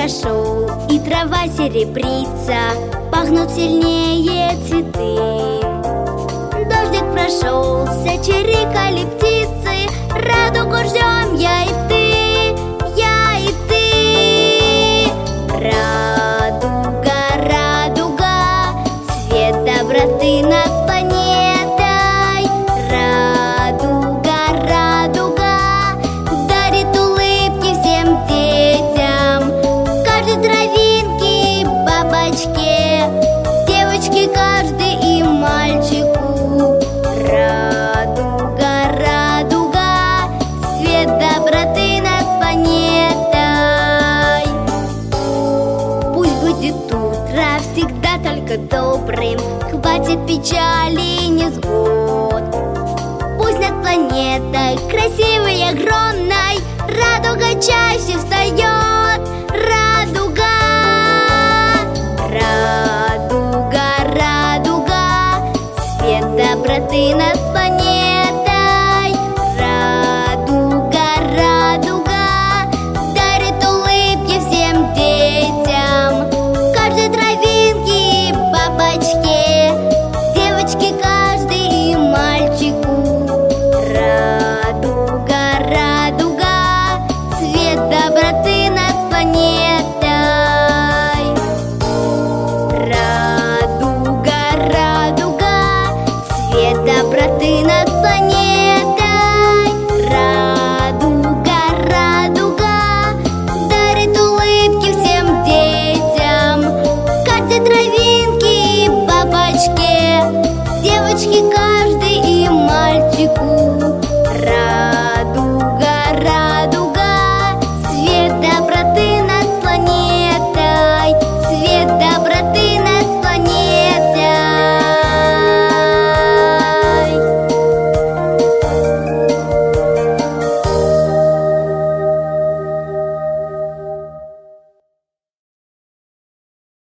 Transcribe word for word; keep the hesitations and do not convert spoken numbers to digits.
прошел, и трава серебрится, пахнут сильнее цветы. Дождик прошелся, чирикали птицы, радугу ждем я и ты, я и ты. Радуга, радуга, цвет доброты над планетой. Радуга, радуга, дарит улыбки всем детям, каждой травинке, бабочке, девочке каждой и мальчику. Радуга, радуга, свет доброты над планетой. Пусть будет утро всегда только добрым, хватит печали и невзгод. Пусть над планетой красивой и огромной радуга чаще встает. Радуга, радуга, радуга, свет доброты над планетой. Радуга, радуга, дарит улыбки всем детям, каждой травинке, бабочке, девочке каждой и мальчику. Радуга, радуга, свет доброты над планетой. Радуга, радуга, свет доброты над планетой. Радуга, радуга, дарит улыбки всем детям, каждой травинке и бабочке, девочке каждой